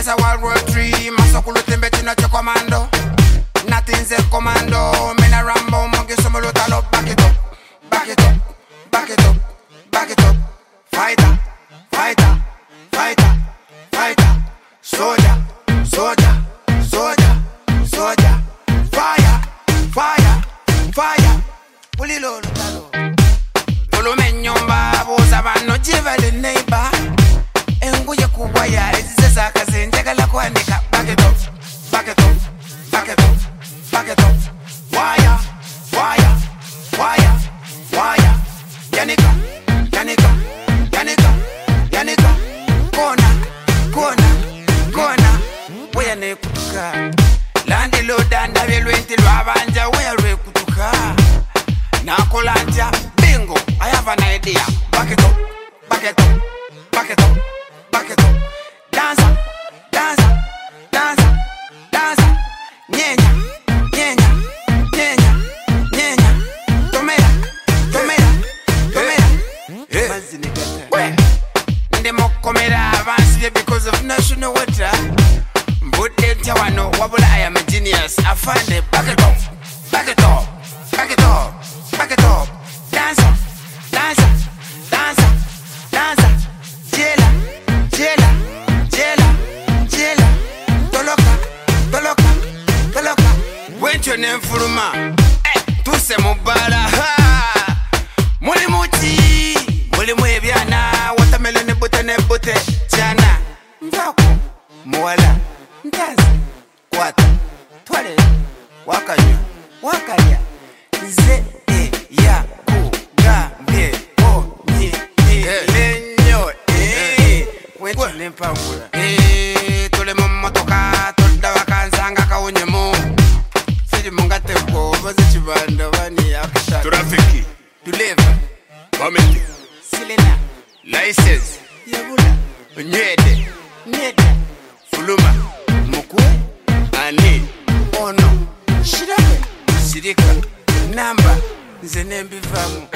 a World War III. Masokulu tembe tina cho commando. Nothing's a commando. Mena Rambo, monkey somolo talo. Back it up, back it up, back it up, back it up. Fighter, fighter, fighter, fighter. Soldier, soldier, soldier, soldier. Fire, fire, fire. Ulilo talo. Polo menyomba, boza bano jivali neighbor. Enguye kuwaya, ezisa kazenje kala kuandika. Back it up, back it up, back it up, back it up. Wire, wire, wire, wire. Yanika, Yanika, Yanika, Yanika. Kona, kona, kona. Waya ne kutuka. Landi lo danda velwenti lo abanja. Waya re kutuka. Nakolanja, bingo. I have an idea. Back it up, back it up, back it up, back it up. Dancer, dancer, dancer, dancer. Nyenya, nyenya, nyenya, nyenya. Tomera, tomera, tomera. Where? Ndemo komera advanced because of national water. Mbude tawano wabula I am a genius. I find it. Back it up, back it up, back it up, back it up. Dancer, dancer, dancer, dancer. Jela, jela, jela, jela. Toloka, toloka, toloka. Went your name for ma. Tuse mubala. Muli muti, muli mwebiana. Watermelon bote ne bote. Jana, mvako, mwala, ndazi, kwata, twale, wakanya, wakanya. Ze ya ku gambe o ni lenyo wetu nempangula tole motoka toda wakanzanga kaonyemo fili mungate ko baze chibanda bani akasha Trafiki deliver Pameti silena License yabula Nyede neda Fuluma mukwe Ani ono shirabe sirika namba nze nembivamu.